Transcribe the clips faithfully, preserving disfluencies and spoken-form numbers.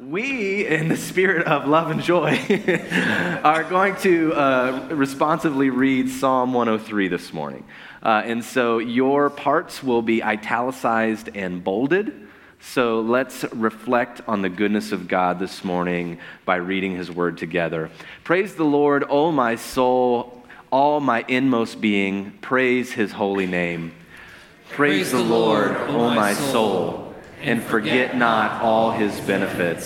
We, in the spirit of love and joy, are going to uh, responsively read Psalm one oh three this morning. Uh, and so your parts will be italicized and bolded. So let's reflect on the goodness of God this morning by reading his word together. Praise the Lord, O my soul, all my inmost being, praise his holy name. Praise, praise the Lord, O my soul, and forget not all his benefits.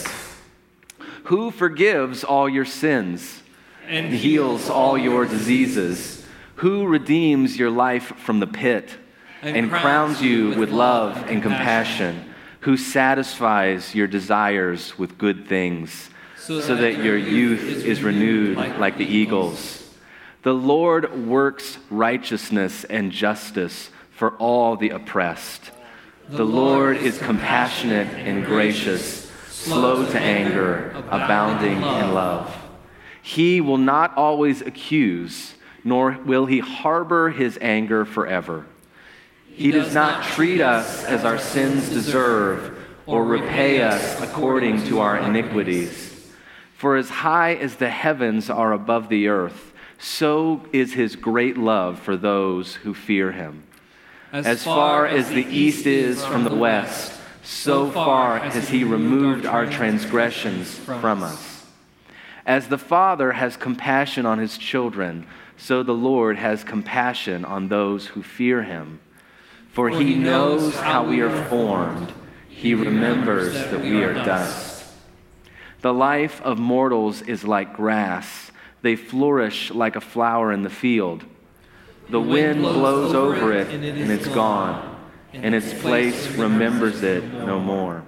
Who forgives all your sins and heals all your diseases? Who redeems your life from the pit and crowns you with love and compassion? Who satisfies your desires with good things so that your youth is renewed like the eagles? The Lord works righteousness and justice for all the oppressed. The Lord is compassionate and gracious, slow to anger, abounding in love. He will not always accuse, nor will he harbor his anger forever. He does not treat us as our sins deserve, or repay us according to our iniquities. For as high as the heavens are above the earth, so is his great love for those who fear him. As far as the east is from the west, so far has he removed our transgressions from us. As the Father has compassion on his children, so the Lord has compassion on those who fear him. For he knows how we are formed. He remembers that we are dust. The life of mortals is like grass. They flourish like a flower in the field. The wind blows over it, and it's gone, and its place remembers it no more.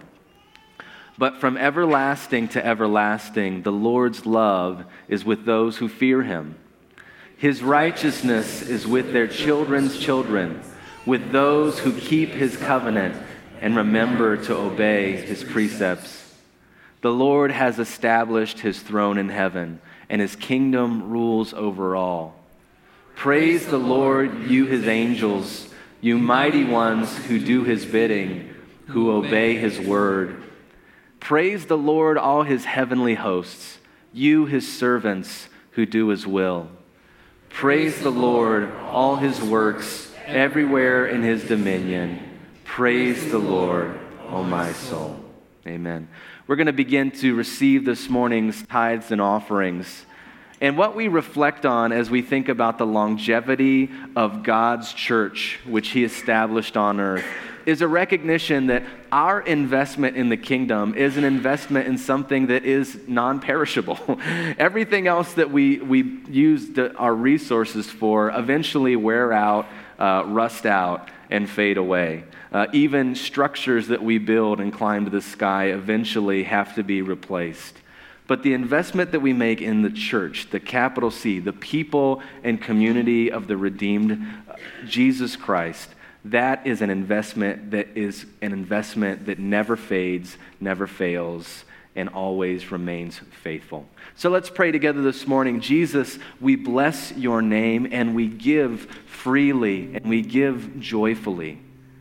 But from everlasting to everlasting, the Lord's love is with those who fear him. His righteousness is with their children's children, with those who keep his covenant and remember to obey his precepts. The Lord has established his throne in heaven, and his kingdom rules over all. Praise the Lord, you his angels, you mighty ones who do his bidding, who obey his word. Praise the Lord, all his heavenly hosts, you his servants who do his will. Praise the Lord, all his works, everywhere in his dominion. Praise the Lord, O my soul. Amen. We're going to begin to receive this morning's tithes and offerings. And what we reflect on as we think about the longevity of God's church, which he established on earth, is a recognition that our investment in the kingdom is an investment in something that is non-perishable. Everything else that we, we use the, our resources for eventually wear out, uh, rust out, and fade away. Uh, even structures that we build and climb to the sky eventually have to be replaced. But the investment that we make in the church, the capital C, the people and community of the redeemed Jesus Christ, that is an investment that is an investment that never fades, never fails, and always remains faithful. So let's pray together this morning. Jesus, we bless your name and we give freely and we give joyfully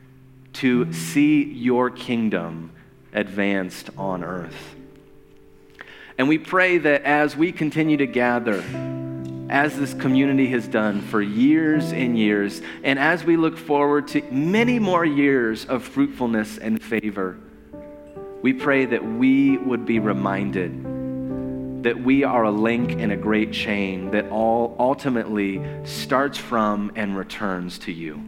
to see your kingdom advanced on earth. And we pray that as we continue to gather, as this community has done for years and years, and as we look forward to many more years of fruitfulness and favor, we pray that we would be reminded that we are a link in a great chain that all ultimately starts from and returns to you.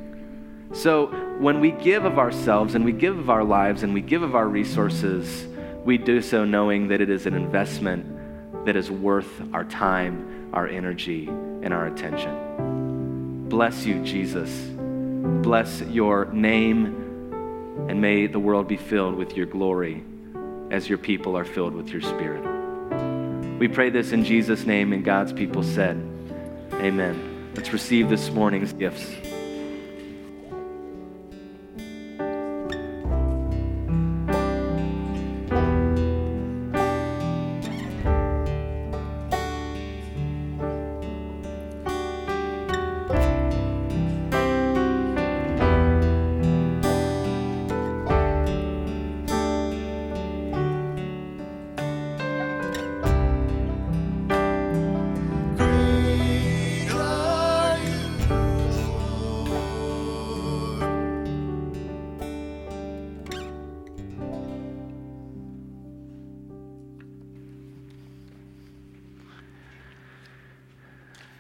So when we give of ourselves and we give of our lives and we give of our resources, we do so knowing that it is an investment that is worth our time, our energy, and our attention. Bless you, Jesus. Bless your name, and may the world be filled with your glory as your people are filled with your spirit. We pray this in Jesus' name, and God's people said, amen. Let's receive this morning's gifts.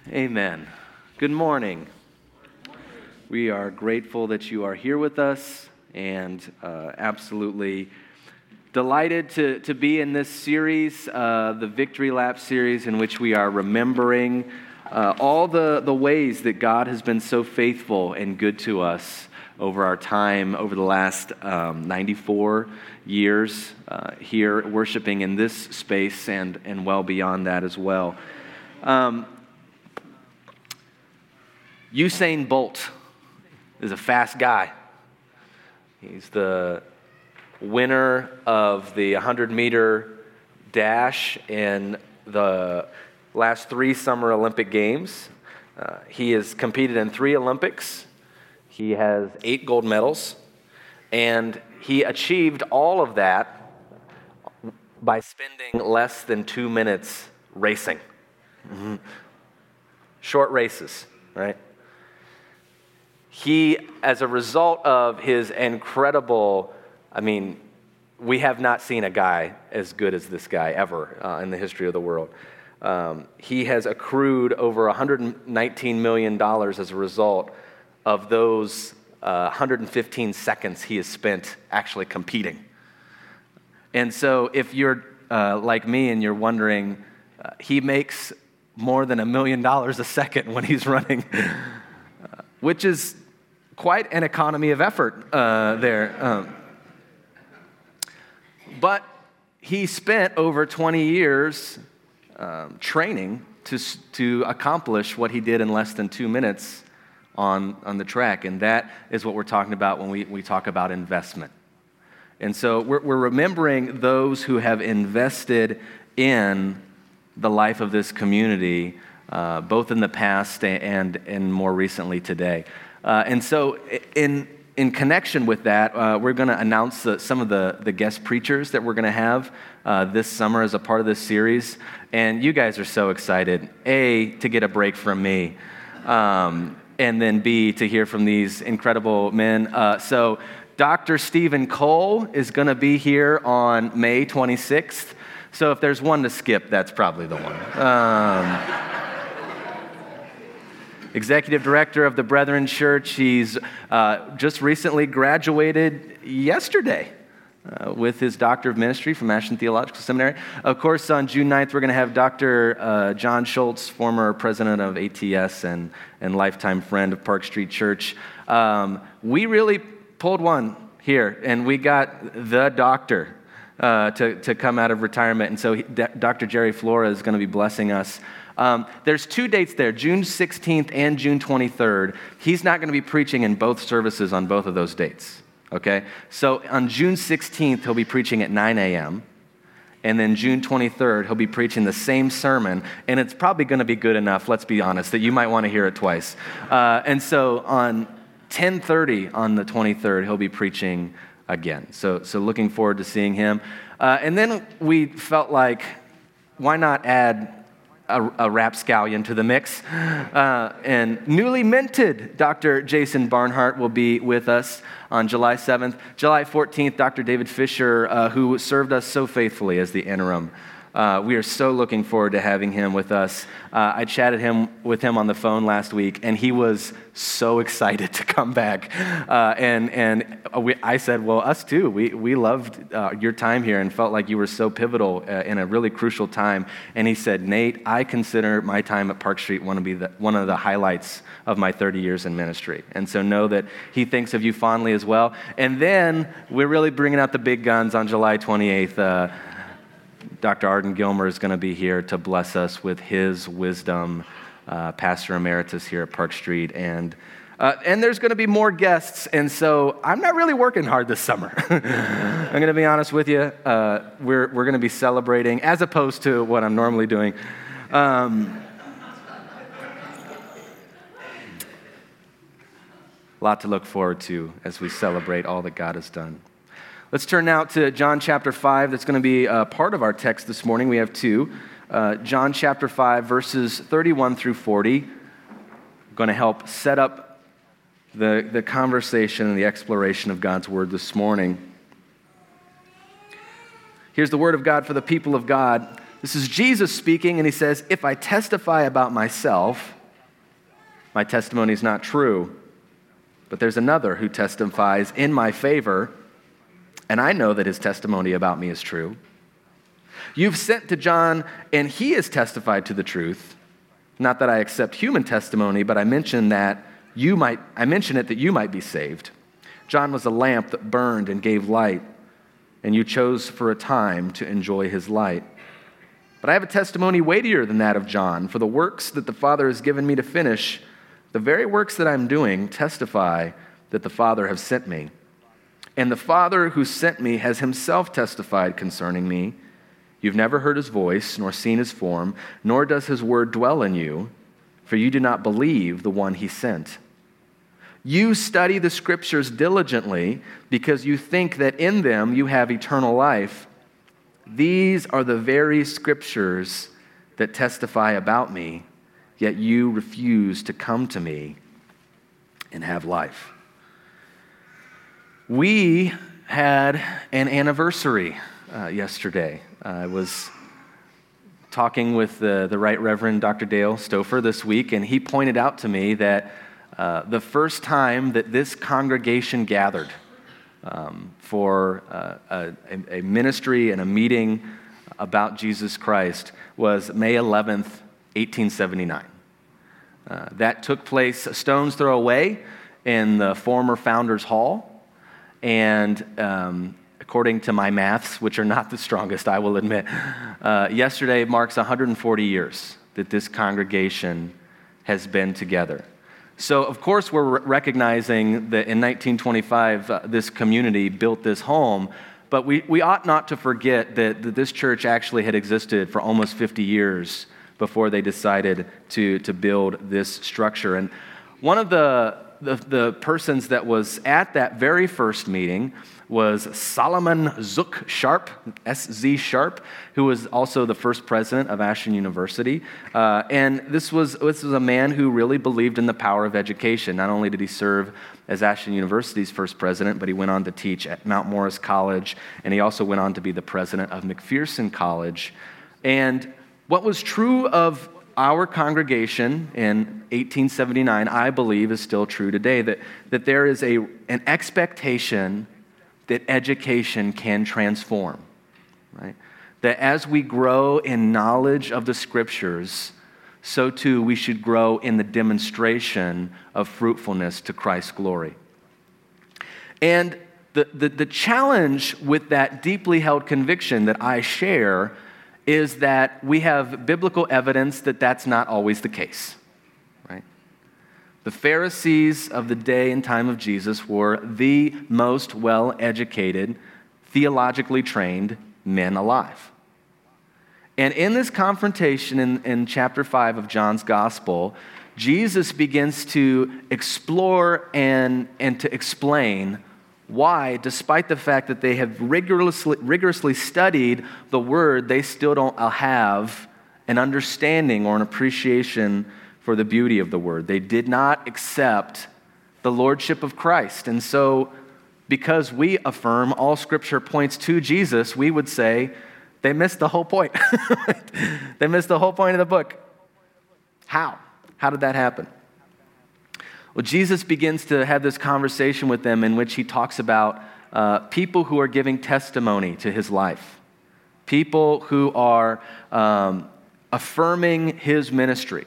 Amen. Good morning. We are grateful that you are here with us and uh, absolutely delighted to, to be in this series, uh, the Victory Lap series, in which we are remembering uh, all the, the ways that God has been so faithful and good to us over our time, over the last um, ninety-four years uh, here worshiping in this space and, and well beyond that as well. Um, Usain Bolt is a fast guy. He's the winner of the one hundred meter dash in the last three Summer Olympic Games. Uh, he has competed in three Olympics. He has eight gold medals, and he achieved all of that by spending less than two minutes racing. Mm-hmm. Short races, right? He, as a result of his incredible, I mean, we have not seen a guy as good as this guy ever uh, in the history of the world. Um, he has accrued over one hundred nineteen million dollars as a result of those uh, one hundred fifteen seconds he has spent actually competing. And so if you're uh, like me and you're wondering, uh, he makes more than a million dollars a second when he's running, uh, which is quite an economy of effort uh, there. Um, but he spent over twenty years um, training to, to accomplish what he did in less than two minutes on, on the track. And that is what we're talking about when we, we talk about investment. And so we're, we're remembering those who have invested in the life of this community, uh, both in the past and, and more recently today. Uh, and so in in connection with that, uh, we're going to announce the, some of the, the guest preachers that we're going to have uh, this summer as a part of this series. And you guys are so excited, A, to get a break from me, um, and then B, to hear from these incredible men. Uh, so Doctor Stephen Cole is going to be here on May twenty-sixth. So if there's one to skip, that's probably the one. Um, Executive Director of the Brethren Church. He's uh, just recently graduated yesterday uh, with his Doctor of Ministry from Ashton Theological Seminary. Of course, on June ninth, we're going to have Doctor Uh, John Schultz, former president of A T S and, and lifetime friend of Park Street Church. Um, we really pulled one here, and we got the doctor uh, to, to come out of retirement. And so he, Doctor Jerry Flora is going to be blessing us. Um, there's two dates there, June sixteenth and June twenty-third. He's not going to be preaching in both services on both of those dates, okay? So on June sixteenth, he'll be preaching at nine a.m., and then June twenty-third, he'll be preaching the same sermon, and it's probably going to be good enough, let's be honest, that you might want to hear it twice. Uh, and so on ten thirty on the twenty-third, he'll be preaching again. So, so looking forward to seeing him. Uh, and then we felt like, why not add A, a rapscallion to the mix. Uh, and newly minted Doctor Jason Barnhart will be with us on July seventh. July fourteenth, Doctor David Fisher, uh, who served us so faithfully as the interim. Uh, we are so looking forward to having him with us. Uh, I chatted him with him on the phone last week, and he was so excited to come back. Uh, and and we, I said, well, us too. We we loved uh, your time here and felt like you were so pivotal uh, in a really crucial time. And he said, Nate, I consider my time at Park Street one of, be the, one of the highlights of my thirty years in ministry. And so know that he thinks of you fondly as well. And then we're really bringing out the big guns on July twenty-eighth. Uh, Doctor Arden Gilmer is going to be here to bless us with his wisdom, uh, Pastor Emeritus here at Park Street. And uh, and there's going to be more guests, and so I'm not really working hard this summer. I'm going to be honest with you. Uh, we're we're going to be celebrating, as opposed to what I'm normally doing. Um, a lot to look forward to as we celebrate all that God has done. Let's turn now to John chapter five. That's going to be a part of our text this morning. We have two. Uh, John chapter five, verses thirty-one through forty. I'm going to help set up the, the conversation and the exploration of God's word this morning. Here's the word of God for the people of God. This is Jesus speaking, and he says, "If I testify about myself, my testimony is not true. But there's another who testifies in my favor, and I know that his testimony about me is true. You've sent to John, and he has testified to the truth. Not that I accept human testimony, but I mention that you might, I mention it that you might be saved. John was a lamp that burned and gave light, and you chose for a time to enjoy his light. But I have a testimony weightier than that of John, for the works that the Father has given me to finish, the very works that I'm doing, testify that the Father has sent me. And the Father who sent me has himself testified concerning me. You've never heard his voice, nor seen his form, nor does his word dwell in you, for you do not believe the one he sent. You study the scriptures diligently because you think that in them you have eternal life. These are the very scriptures that testify about me, yet you refuse to come to me and have life. We had an anniversary uh, yesterday. I was talking with the, the Right Reverend Doctor Dale Stouffer this week, and he pointed out to me that uh, the first time that this congregation gathered um, for uh, a, a ministry and a meeting about Jesus Christ was May eleventh, eighteen seventy-nine. Uh, that took place a stone's throw away in the former Founders Hall, and um, according to my maths, which are not the strongest, I will admit, uh, yesterday marks one hundred forty years that this congregation has been together. So, of course, we're recognizing that in nineteen twenty-five, uh, this community built this home, but we, we ought not to forget that, that this church actually had existed for almost fifty years before they decided to, to build this structure. And one of the, the, the persons that was at that very first meeting was Solomon Zook Sharp, S Z Sharp, who was also the first president of Ashland University. Uh, and this was, this was a man who really believed in the power of education. Not only did he serve as Ashland University's first president, but he went on to teach at Mount Morris College, and he also went on to be the president of McPherson College. And what was true of our congregation in eighteen seventy-nine, I believe, is still true today, that, that there is a, an expectation that education can transform, right? That as we grow in knowledge of the scriptures, so too we should grow in the demonstration of fruitfulness to Christ's glory. And the, the, the challenge with that deeply held conviction that I share is that we have biblical evidence that that's not always the case, right? The Pharisees of the day and time of Jesus were the most well-educated, theologically trained men alive. And in this confrontation in, in chapter five of John's Gospel, Jesus begins to explore and, and to explain why, despite the fact that they have rigorously, rigorously studied the Word, they still don't have an understanding or an appreciation for the beauty of the Word. They did not accept the Lordship of Christ. And so, because we affirm all Scripture points to Jesus, we would say they missed the whole point. They missed the whole point of the book. How? How did that happen? Well, Jesus begins to have this conversation with them in which he talks about uh, people who are giving testimony to his life, people who are um, affirming his ministry.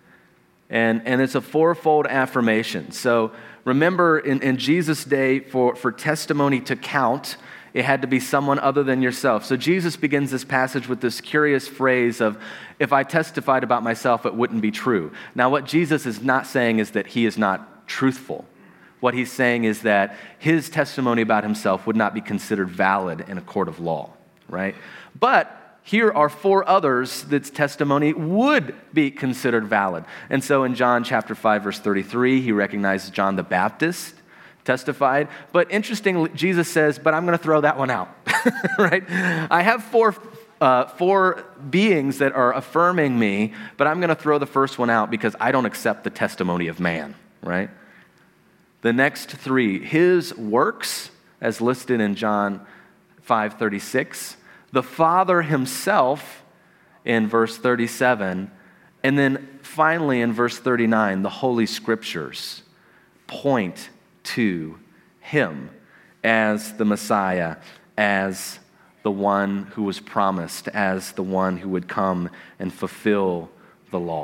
And, and it's a fourfold affirmation. So remember, in, in Jesus' day, for, for testimony to count, it had to be someone other than yourself. So Jesus begins this passage with this curious phrase of, if I testified about myself, it wouldn't be true. Now, what Jesus is not saying is that he is not truthful. What he's saying is that his testimony about himself would not be considered valid in a court of law, right? But here are four others that's testimony would be considered valid. And so in John chapter five, verse thirty-three, he recognizes John the Baptist testified. But interestingly, Jesus says, but I'm going to throw that one out, right? I have four, uh, four beings that are affirming me, but I'm going to throw the first one out because I don't accept the testimony of man, right? The next three, his works, as listed in John five thirty-six, the Father himself in verse thirty-seven, And then finally in verse thirty-nine, the Holy Scriptures point to him as the Messiah, as the one who was promised, as the one who would come and fulfill the law.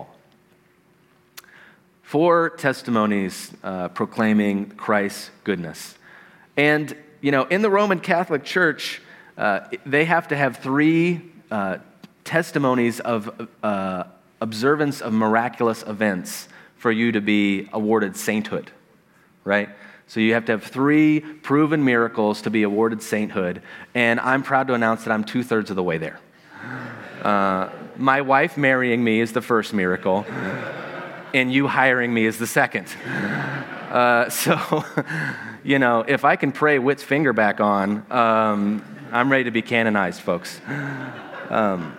Four testimonies uh, proclaiming Christ's goodness. And, you know, in the Roman Catholic Church, uh, they have to have three uh, testimonies of uh, observance of miraculous events for you to be awarded sainthood, right? So you have to have three proven miracles to be awarded sainthood, and I'm proud to announce that I'm two-thirds of the way there. Uh, my wife marrying me is the first miracle, and you hiring me is the second. Uh, so, you know, if I can pray Whit's finger back on, um, I'm ready to be canonized, folks. Um,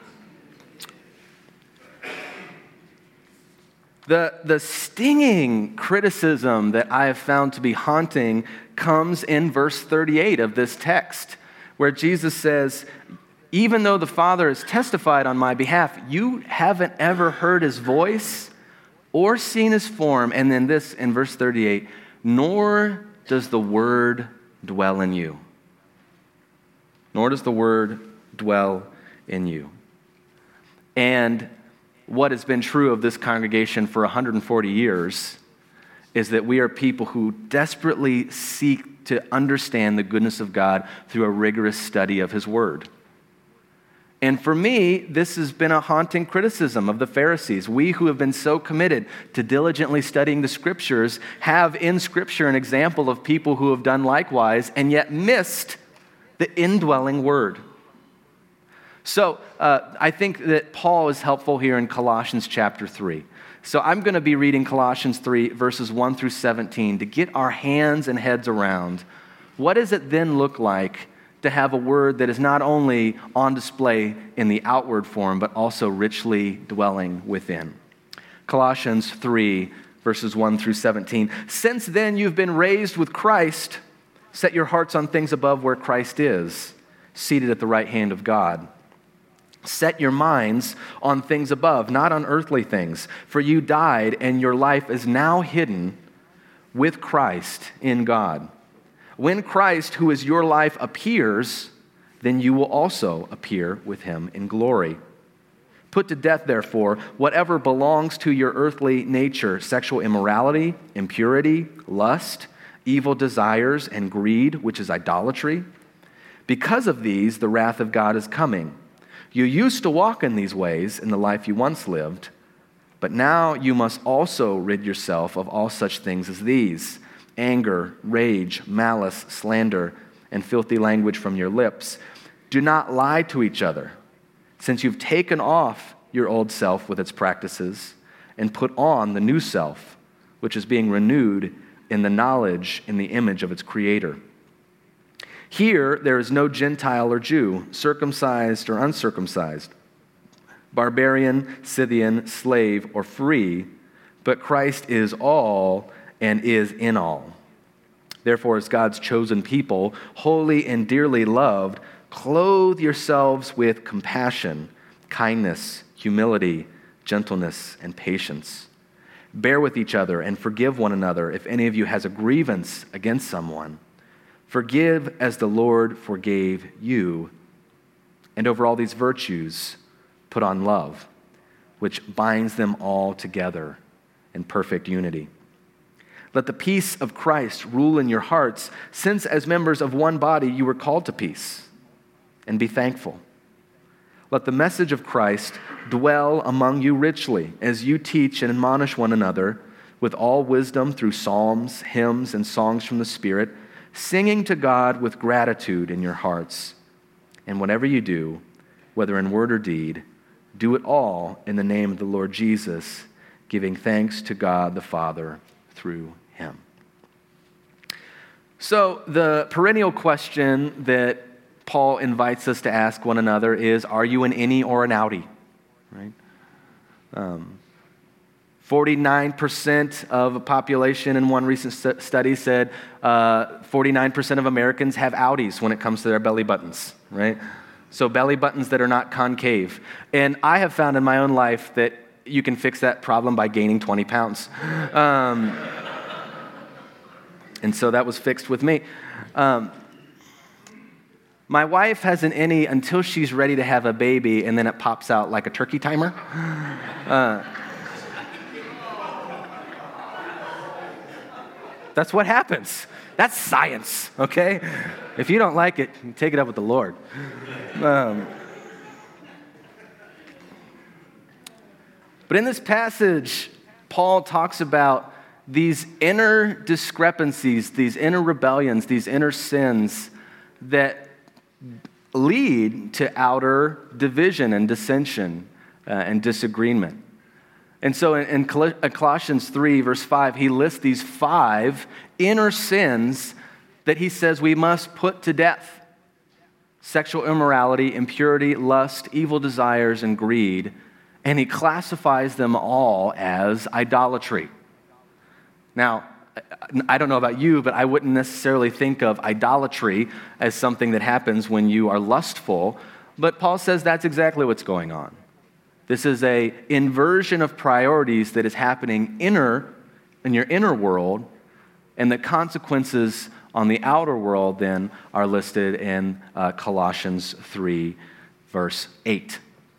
The, the stinging criticism that I have found to be haunting comes in verse thirty-eight of this text, where Jesus says, even though the Father has testified on my behalf, you haven't ever heard his voice or seen his form. And then this in verse thirty-eight, nor does the word dwell in you. Nor does the word dwell in you. And what has been true of this congregation for one hundred forty years is that we are people who desperately seek to understand the goodness of God through a rigorous study of his word. And for me, this has been a haunting criticism of the Pharisees. We who have been so committed to diligently studying the Scriptures have in Scripture an example of people who have done likewise and yet missed the indwelling word. So uh, I think that Paul is helpful here in Colossians chapter three. So I'm going to be reading Colossians three, verses one through seventeen, to get our hands and heads around what does it then look like to have a word that is not only on display in the outward form, but also richly dwelling within. Colossians three, verses one through seventeen. Since then you've been raised with Christ, set your hearts on things above where Christ is, seated at the right hand of God. Set your minds on things above, not on earthly things. For you died, and your life is now hidden with Christ in God. When Christ, who is your life, appears, then you will also appear with him in glory. Put to death, therefore, whatever belongs to your earthly nature, sexual immorality, impurity, lust, evil desires, and greed, which is idolatry. Because of these, the wrath of God is coming. You used to walk in these ways in the life you once lived, but now you must also rid yourself of all such things as these: anger, rage, malice, slander, and filthy language from your lips. Do not lie to each other, since you've taken off your old self with its practices and put on the new self, which is being renewed in the knowledge in the image of its creator. Here, there is no Gentile or Jew, circumcised or uncircumcised, barbarian, Scythian, slave, or free, but Christ is all and is in all. Therefore, as God's chosen people, holy and dearly loved, clothe yourselves with compassion, kindness, humility, gentleness, and patience. Bear with each other and forgive one another if any of you has a grievance against someone. Forgive as the Lord forgave you. And over all these virtues, put on love, which binds them all together in perfect unity. Let the peace of Christ rule in your hearts, since as members of one body you were called to peace, and be thankful. Let the message of Christ dwell among you richly, as you teach and admonish one another with all wisdom through psalms, hymns, and songs from the Spirit, singing to God with gratitude in your hearts. And whatever you do, whether in word or deed, do it all in the name of the Lord Jesus, giving thanks to God the Father through him. So the perennial question that Paul invites us to ask one another is, are you an innie or an outie? Right? Um, forty-nine percent of a population in one recent st- study said uh, forty-nine percent of Americans have outies when it comes to their belly buttons, right? So belly buttons that are not concave. And I have found in my own life that you can fix that problem by gaining twenty pounds. Um, and so that was fixed with me. Um, my wife hasn't any until she's ready to have a baby, and then it pops out like a turkey timer. Uh, that's what happens. That's science, okay? If you don't like it, take it up with the Lord. Um, but in this passage, Paul talks about these inner discrepancies, these inner rebellions, these inner sins that lead to outer division and dissension uh, and disagreement. And so in, in Colossians three, verse five, he lists these five inner sins that he says we must put to death: sexual immorality, impurity, lust, evil desires, and greed. And he classifies them all as idolatry. Now, I don't know about you, but I wouldn't necessarily think of idolatry as something that happens when you are lustful. But Paul says that's exactly what's going on. This is a inversion of priorities that is happening inner in your inner world, and the consequences on the outer world then are listed in uh, Colossians three, verse eight.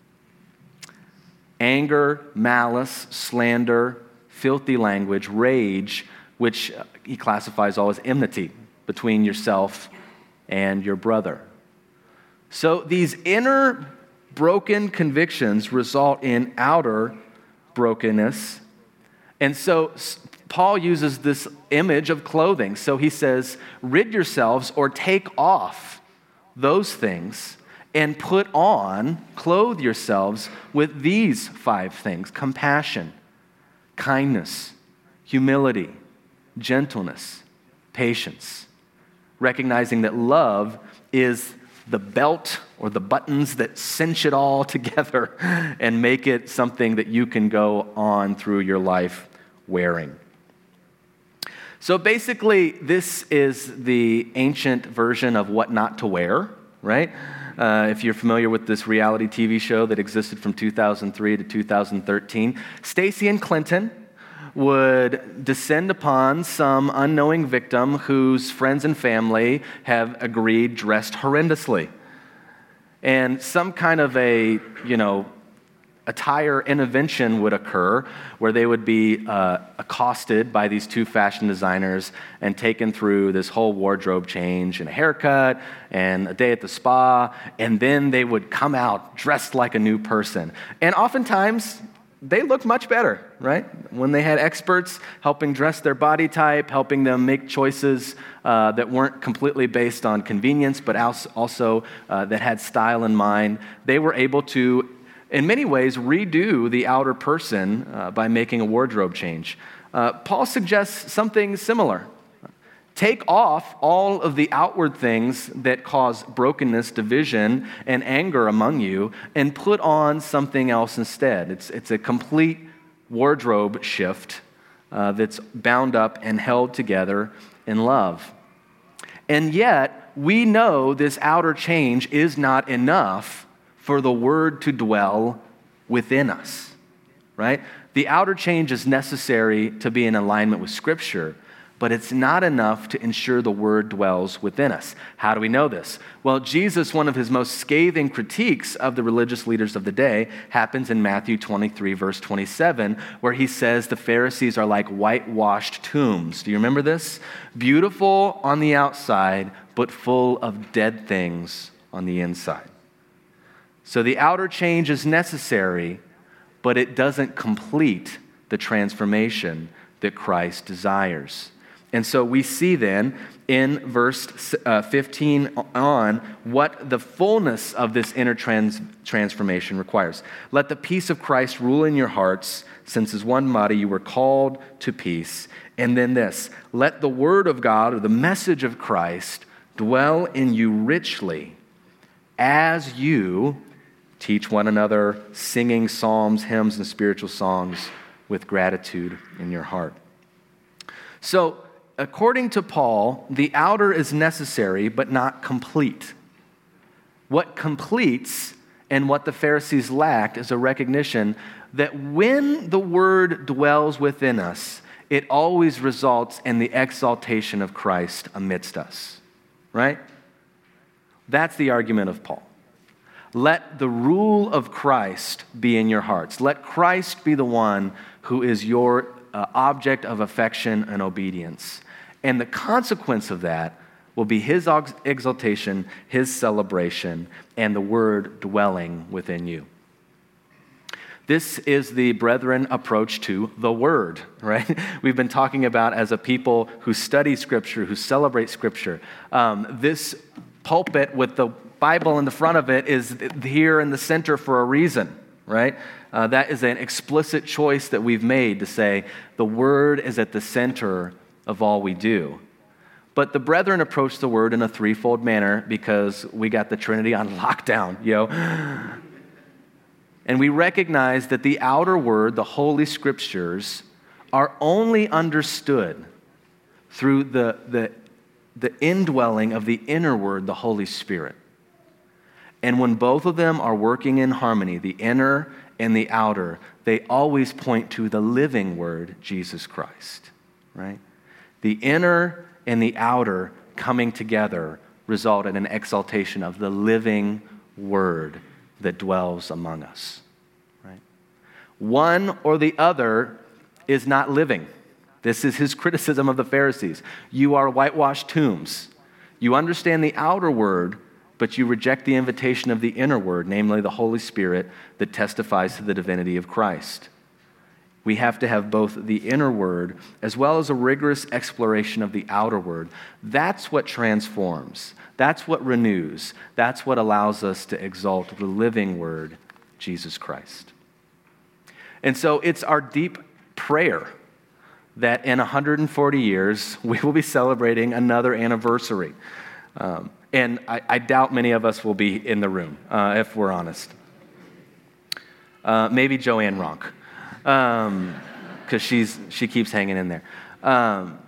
Anger, malice, slander, filthy language, rage, which he classifies all as enmity between yourself and your brother. So these inner broken convictions result in outer brokenness. And so Paul uses this image of clothing. So he says, rid yourselves or take off those things and put on, clothe yourselves with these five things: compassion, kindness, humility, gentleness, patience. Recognizing that love is the belt or the buttons that cinch it all together and make it something that you can go on through your life wearing. So basically, this is the ancient version of what not to wear, right? Uh, if you're familiar with this reality T V show that existed from two thousand three to two thousand thirteen, Stacey and Clinton would descend upon some unknowing victim whose friends and family have agreed dressed horrendously. And some kind of a, you know, attire intervention would occur where they would be uh, accosted by these two fashion designers and taken through this whole wardrobe change and a haircut and a day at the spa, and then they would come out dressed like a new person. And oftentimes, they look much better, right? When they had experts helping dress their body type, helping them make choices uh, that weren't completely based on convenience, but also uh, that had style in mind, they were able to, in many ways, redo the outer person uh, by making a wardrobe change. Uh, Paul suggests something similar. Take off all of the outward things that cause brokenness, division, and anger among you, and put on something else instead. It's, it's a complete wardrobe shift uh, that's bound up and held together in love. And yet, we know this outer change is not enough for the word to dwell within us, right? The outer change is necessary to be in alignment with Scripture, but it's not enough to ensure the word dwells within us. How do we know this? Well, Jesus, one of his most scathing critiques of the religious leaders of the day, happens in Matthew twenty-three, verse twenty-seven, where he says the Pharisees are like whitewashed tombs. Do you remember this? Beautiful on the outside, but full of dead things on the inside. So the outer change is necessary, but it doesn't complete the transformation that Christ desires. And so we see then in verse uh, fifteen on what the fullness of this inner trans- transformation requires. Let the peace of Christ rule in your hearts, since as one body you were called to peace. And then this, let the word of God, or the message of Christ, dwell in you richly as you teach one another, singing psalms, hymns, and spiritual songs with gratitude in your heart. So, according to Paul, the outer is necessary but not complete. What completes and what the Pharisees lacked is a recognition that when the word dwells within us, it always results in the exaltation of Christ amidst us, right? That's the argument of Paul. Let the rule of Christ be in your hearts. Let Christ be the one who is your uh, object of affection and obedience. And the consequence of that will be his exaltation, his celebration, and the word dwelling within you. This is the brethren approach to the word, right? We've been talking about as a people who study Scripture, who celebrate Scripture. Um, this pulpit with the Bible in the front of it is here in the center for a reason, right? Uh, that is an explicit choice that we've made to say the word is at the center of all we do. But the brethren approach the word in a threefold manner because we got the Trinity on lockdown, yo. And we recognize that the outer word, the Holy Scriptures, are only understood through the, the, the indwelling of the inner word, the Holy Spirit. And when both of them are working in harmony, the inner and the outer, they always point to the living word, Jesus Christ, right? The inner and the outer coming together result in an exaltation of the living word that dwells among us, right? One or the other is not living. This is his criticism of the Pharisees. You are whitewashed tombs. You understand the outer word, but you reject the invitation of the inner word, namely the Holy Spirit that testifies to the divinity of Christ. We have to have both the inner word as well as a rigorous exploration of the outer word. That's what transforms. That's what renews. That's what allows us to exalt the living word, Jesus Christ. And so it's our deep prayer that in one hundred forty years, we will be celebrating another anniversary. Um, and I, I doubt many of us will be in the room, uh, if we're honest. Uh, maybe Joanne Ronk, because um, she's she keeps hanging in there. Um,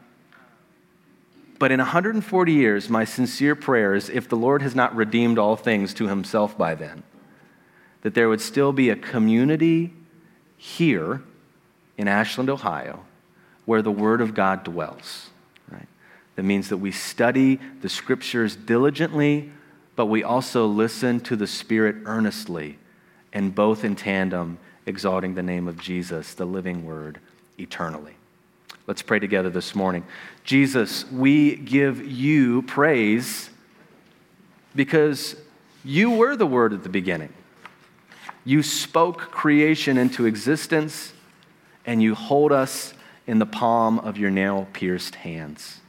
but in one hundred forty years, my sincere prayer is, if the Lord has not redeemed all things to himself by then, that there would still be a community here in Ashland, Ohio, where the Word of God dwells. Right? That means that we study the Scriptures diligently, but we also listen to the Spirit earnestly, and both in tandem, exalting the name of Jesus, the living Word, eternally. Let's pray together this morning. Jesus, we give you praise because you were the Word at the beginning. You spoke creation into existence, and you hold us in the palm of your nail-pierced hands.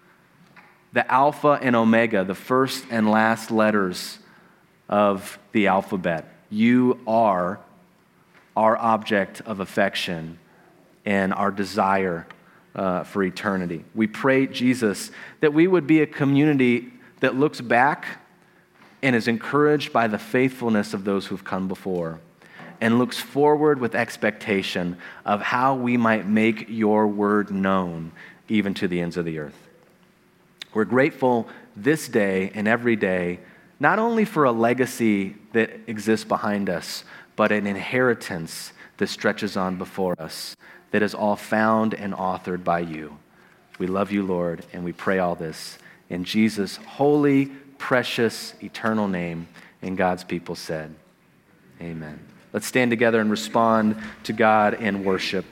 The Alpha and Omega, the first and last letters of the alphabet. You are our object of affection and our desire uh, for eternity. We pray, Jesus, that we would be a community that looks back and is encouraged by the faithfulness of those who've come before, and looks forward with expectation of how we might make your word known even to the ends of the earth. We're grateful this day and every day, not only for a legacy that exists behind us, but an inheritance that stretches on before us, that is all found and authored by you. We love you, Lord, and we pray all this in Jesus' holy, precious, eternal name. And God's people said, amen. Let's stand together and respond to God in worship.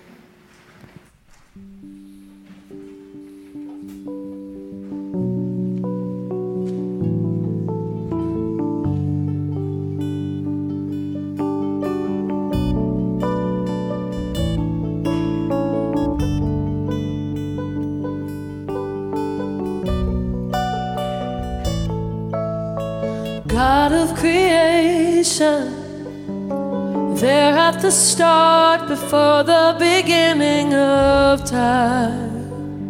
God of creation, there at the start, before the beginning of time,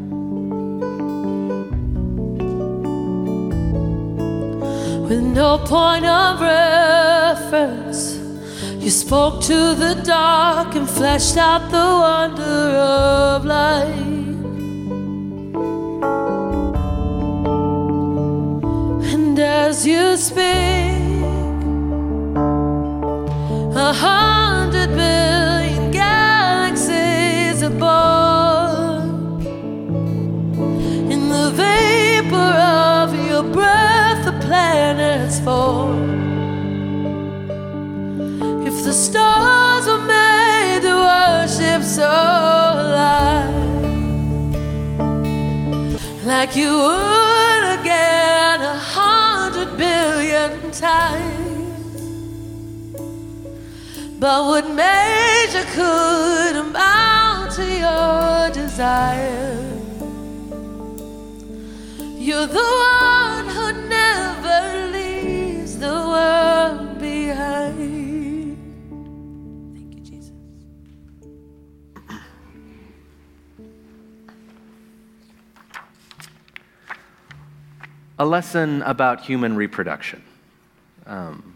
with no point of reference, you spoke to the dark and fleshed out the wonder of light. And as you speak, a hundred billion If the stars were made to worship so light, like you would again a hundred billion times, but what measure could amount to your desire? You're the one who never leaves the world behind. Thank you, Jesus. A lesson about human reproduction. Um,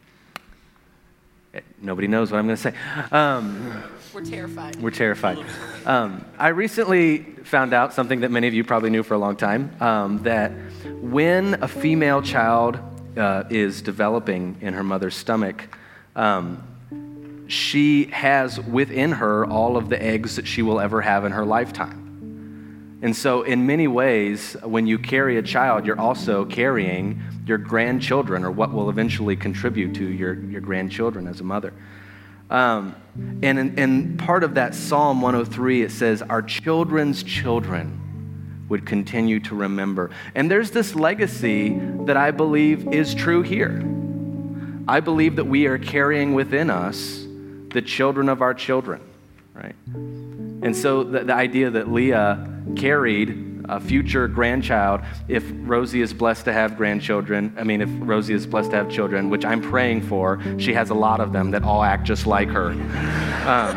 nobody knows what I'm going to say. Um, We're terrified. We're terrified. Um, I recently found out something that many of you probably knew for a long time, um, that when a female child uh, is developing in her mother's stomach, um, she has within her all of the eggs that she will ever have in her lifetime. And so in many ways, when you carry a child, you're also carrying your grandchildren, or what will eventually contribute to your, your grandchildren as a mother. Um, and in, in part of that Psalm one oh three, it says, our children's children would continue to remember. And there's this legacy that I believe is true here. I believe that we are carrying within us the children of our children, right? And so the, the idea that Leah carried a future grandchild, if Rosie is blessed to have grandchildren, I mean, if Rosie is blessed to have children, which I'm praying for, she has a lot of them that all act just like her. Um,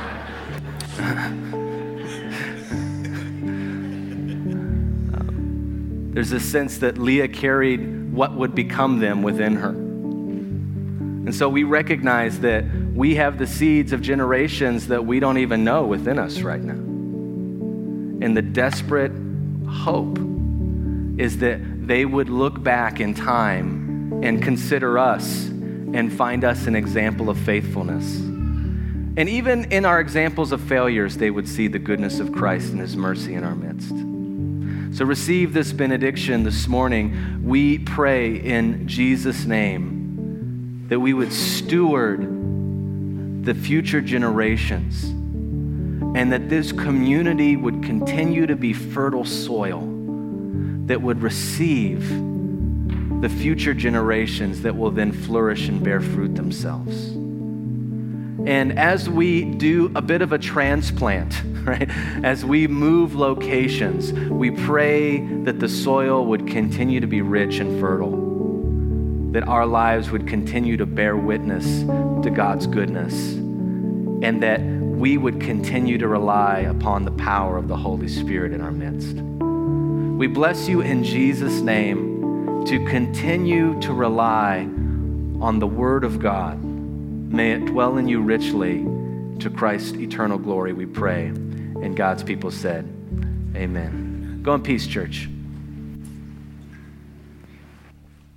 um, there's a sense that Leah carried what would become them within her. And so we recognize that we have the seeds of generations that we don't even know within us right now. And the desperate hope is that they would look back in time and consider us and find us an example of faithfulness. And even in our examples of failures, they would see the goodness of Christ and his mercy in our midst. So receive this benediction this morning. We pray in Jesus' name that we would steward the future generations, and that this community would continue to be fertile soil that would receive the future generations that will then flourish and bear fruit themselves. And as we do a bit of a transplant, right, as we move locations, we pray that the soil would continue to be rich and fertile, that our lives would continue to bear witness to God's goodness, and that we would continue to rely upon the power of the Holy Spirit in our midst. We bless you in Jesus' name to continue to rely on the Word of God. May it dwell in you richly. To Christ's eternal glory we pray. And God's people said, amen. Go in peace, church.